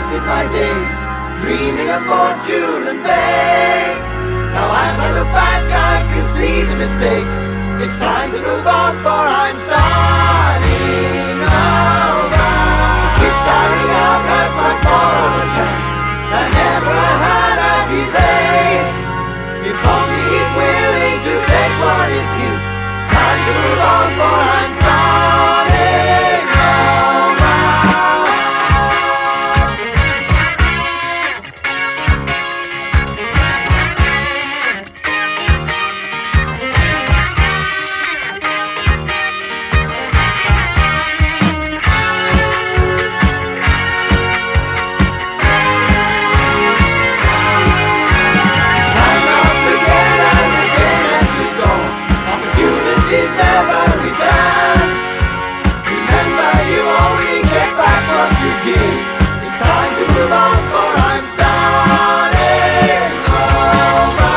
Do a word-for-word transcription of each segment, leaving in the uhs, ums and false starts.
wasted my days dreaming of fortune and fame. Now as I look back I can see the mistakes. It's time to move on, for I'm starting over. Keep starting out as my former chance. I never had a disease. If only he's willing to take what is his. Time to move on, for I'm starting over. Never return. Remember, you only get back what you give. It's time to move on, for I'm starting over.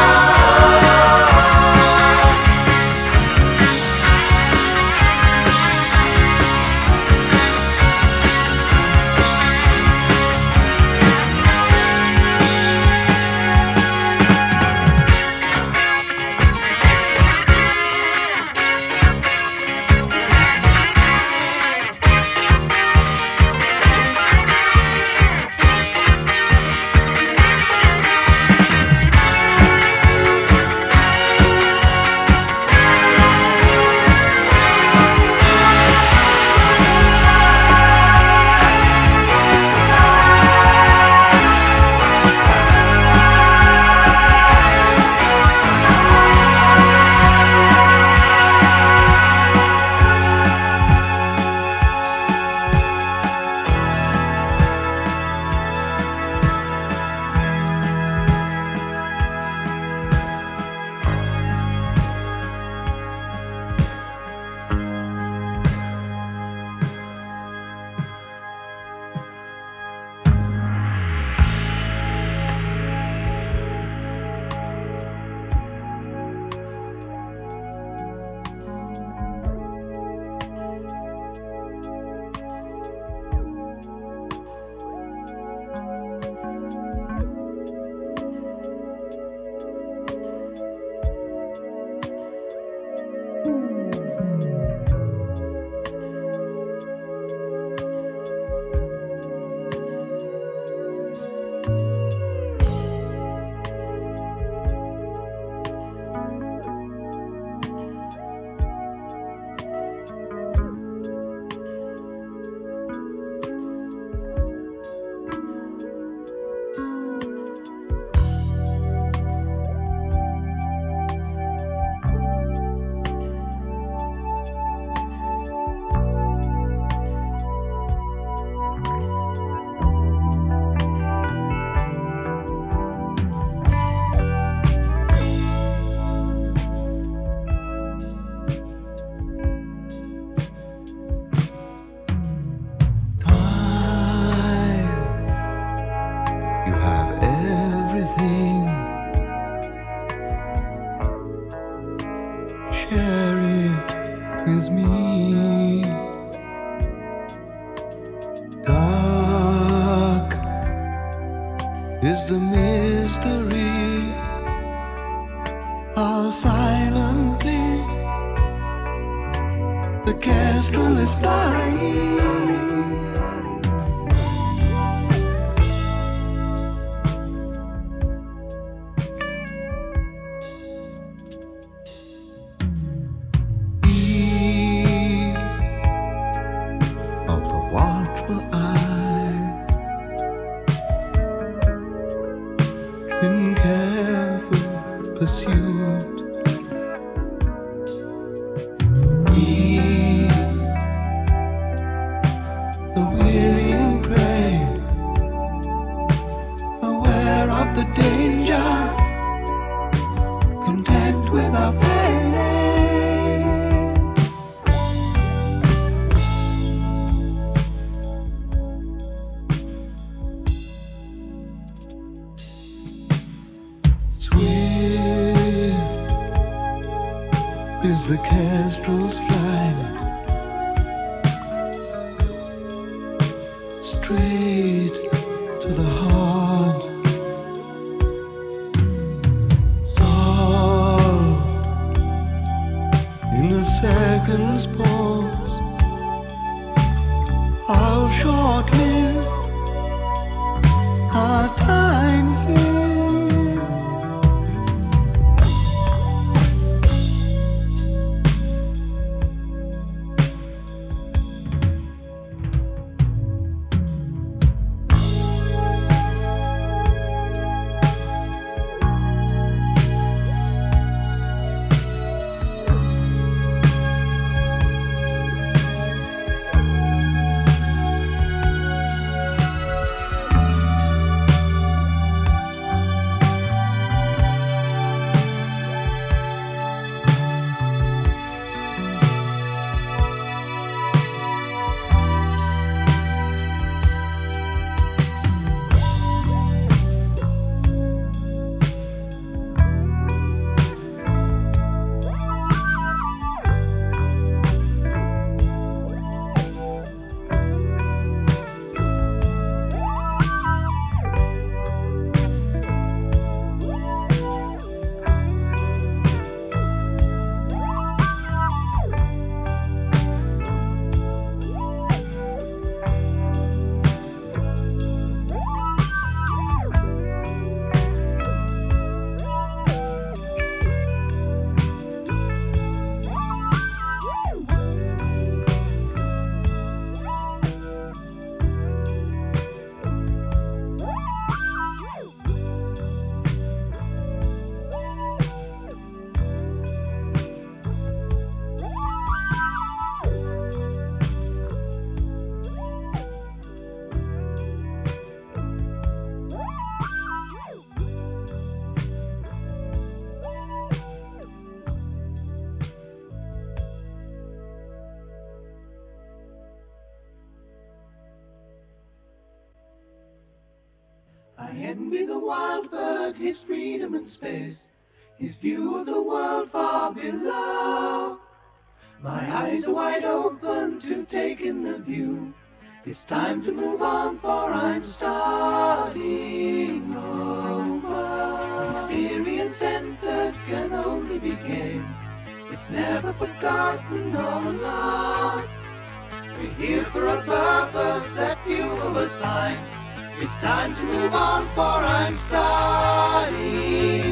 Share it with me. Dark is the mystery, how silently the kestrel is flying. Watchful eye in careful pursuit, we, the willing prey, aware of the danger, content with our fate. Is the kestrel's flight straight seconds pause. How short-lived our time here. I envy the wild bird, his freedom and space, his view of the world far below. My eyes are wide open to take in the view. It's time to move on, for I'm starting over. Experience entered can only be gained. It's never forgotten or lost. We're here for a purpose that few of us find. It's time to move on, for I'm starting